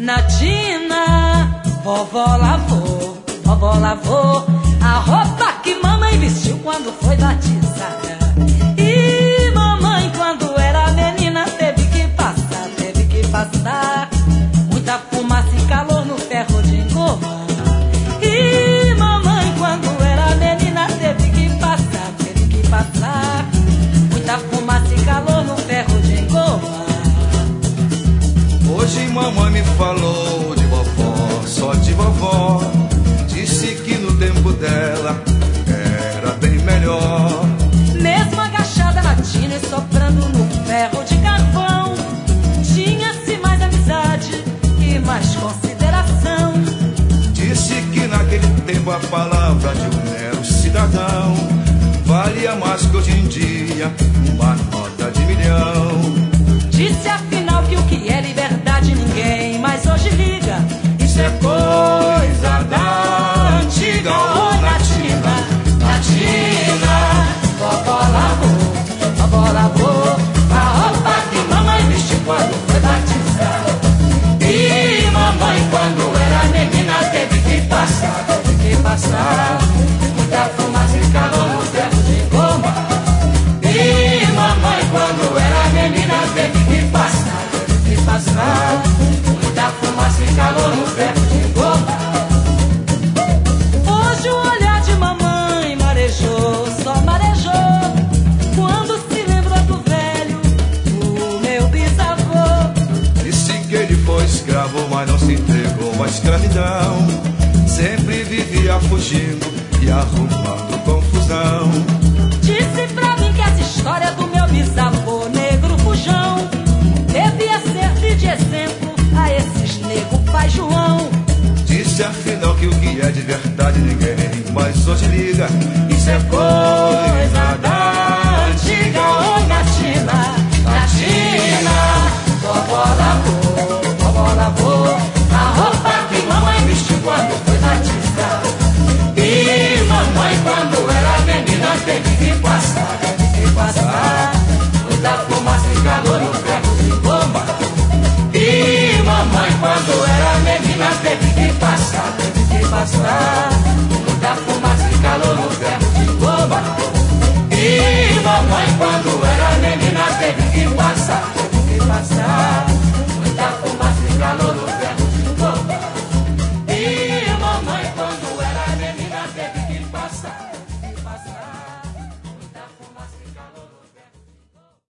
Na tina, vovó lavou a roupa que mamãe vestiu quando foi batizada. E mamãe, quando era menina, teve que passar muita fumaça e calor no ferro de engomar. E mamãe, quando era menina, teve que passar muita fumaça e calor no ferro de engomar. Hoje mamãe me falou de vovó, só de vovó. Disse que no tempo dela era bem melhor. Mesmo agachada na tina e soprando no ferro de carvão, tinha-se mais amizade e mais consideração. Disse que naquele tempo a palavra de um mero cidadão valia mais que hoje em dia uma nota de milhão. Disse afinal que o que é liberdade ninguém mais hoje liga. Isso é coisa da antiga. Oh, na tina, vovó lavou a roupa que mamãe vestiu quando foi batizada. E mamãe, quando era menina, teve que passar muita fumaça e calor no ferro de engomar. E mamãe, quando era menina, teve que passar muita fumaça e calor no ferro de engomar. Hoje o olhar de mamãe marejou, só marejou, quando se lembrou do velho, o meu bisavô. Disse que ele foi escravo, mas não se entregou à escravidão. Sempre vivia fugindo e arrumando confusão. Disse pra mim que essa história do meu bisavô negro fujão devia servir de exemplo a esses negros pai João. Disse afinal que o que é de verdade ninguém mais hoje liga. Isso é coisa da antiga. Oh, na tina, vovó lavou a roupa que mamãe vestiu quando foi batizada. E mamãe, quando era menina, teve que passar muita fumaça e calor no ferro de engomar. E mamãe, quando era menina, teve que passar muita fumaça e calor no ferro de engomar. E mamãe, quando era menina, teve que passar